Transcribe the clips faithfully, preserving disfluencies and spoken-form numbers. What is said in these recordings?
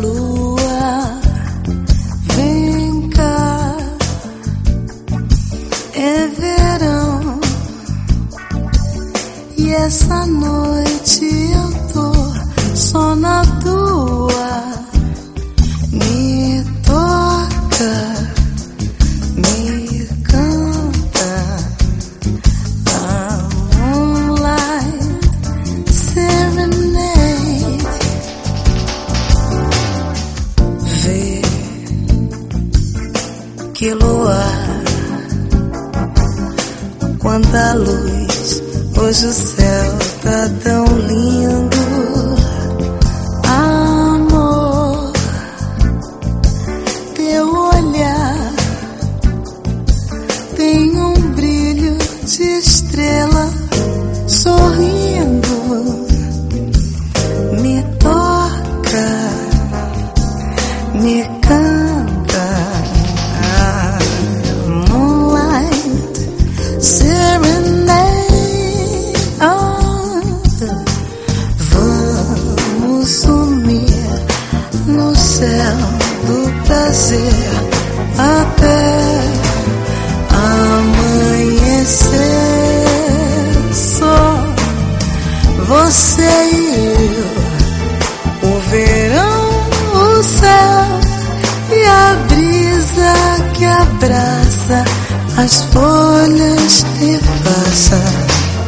lua, vem cá, é verão e essa noite eu tô só na tua. Me toca, me canta, a moonlight serenade. Vê que luar, quanta luz, hoje o céu tá tão lindo. Amor, teu olhar tem um brilho de estrela sorrindo. Me toca, me canta, ah, moonlight serenade. Vamos sumir no céu do prazer até amanhecer. Só você e eu, o verão, o céu e a brisa que abraça as folhas que passa.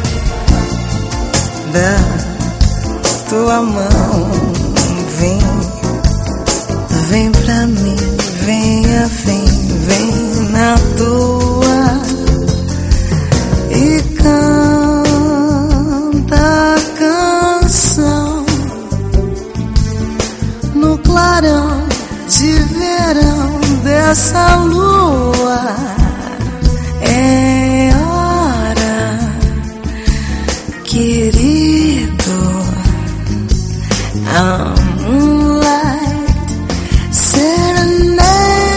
Da tua mão, vem, vem pra mim, venha, vem, vem na tua e canta a canção no clarão de verão dessa lua. É hora, querido, a moonlight serenade.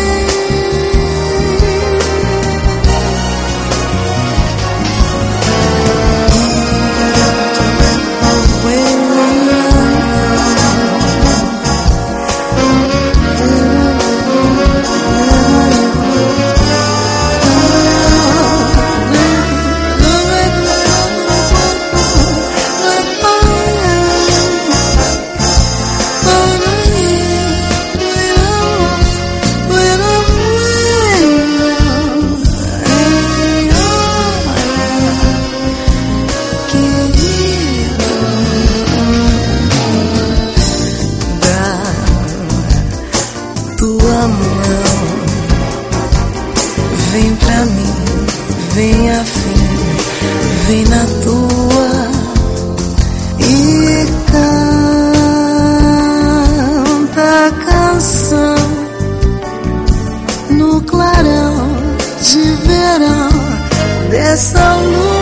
Vem pra mim, vem afim, vem na tua e canta a canção no clarão de verão dessa lua.